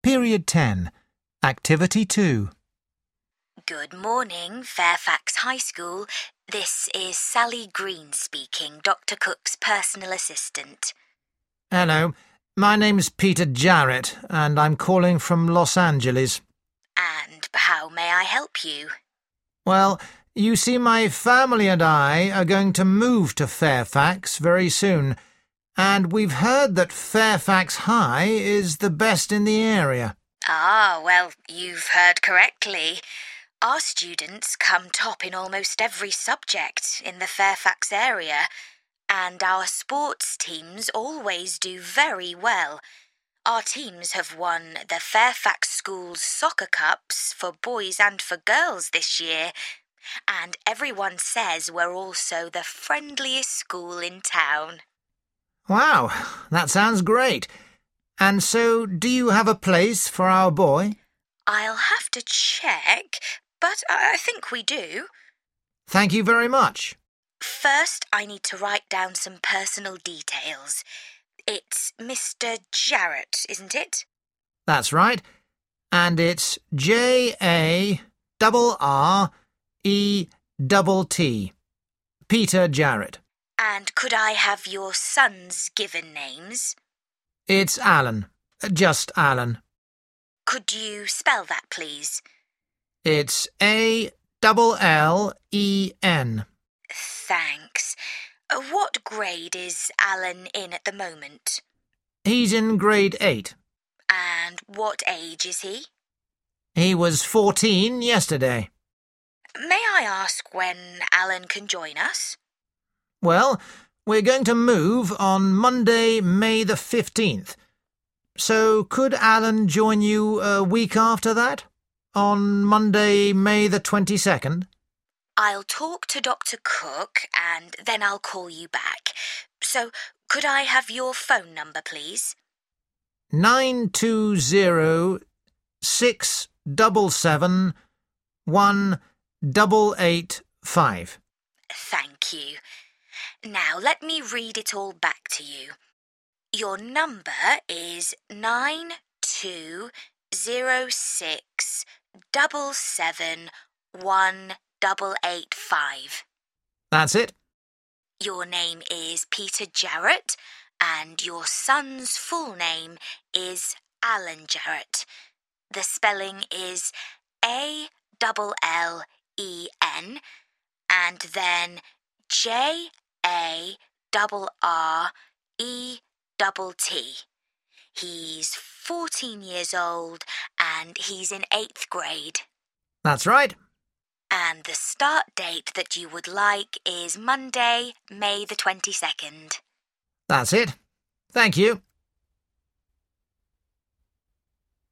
Period 10. Activity 2. Good morning, Fairfax High School. This is Sally Green speaking, Dr. Cook's personal assistant. Hello, my name's Peter Jarrett, and I'm calling from Los Angeles. And how may I help you? Well, you see, my family and I are going to move to Fairfax very soon, and we've heard that Fairfax High is the best in the area. Ah, well, you've heard correctly. Our students come top in almost every subject in the Fairfax area, and our sports teams always do very well. Our teams have won the Fairfax School's soccer cups for boys and for girls this year, and everyone says we're also the friendliest school in town. Wow, that sounds great. And so, do you have a place for our boy? I'll have to check, but I think we do. Thank you very much. First, I need to write down some personal details. It's Mr. Jarrett, isn't it? That's right. And it's Jarrett. Peter Jarrett. And could I have your son's given names? It's Alan. Just Alan. Could you spell that, please? It's Allen. Thanks. What grade is Alan in at the moment? He's in grade 8. And what age is he? He was 14 yesterday. May I ask when Alan can join us? Well, we're going to move on Monday, May the 15th. So could Alan join you a week after that? On Monday, May the 22nd? I'll talk to Dr. Cook and then I'll call you back. So could I have your phone number, please? 920-677-1885. Thank you. Now let me read it all back to you. Your number is 9206771885. That's it. Your name is Peter Jarrett, and your son's full name is Alan Jarrett. The spelling is Allen, and then Jarrett. He's 14 years old, and he's in 8th grade. That's right. And the start date that you would like is Monday, May the 22nd. That's it. Thank you.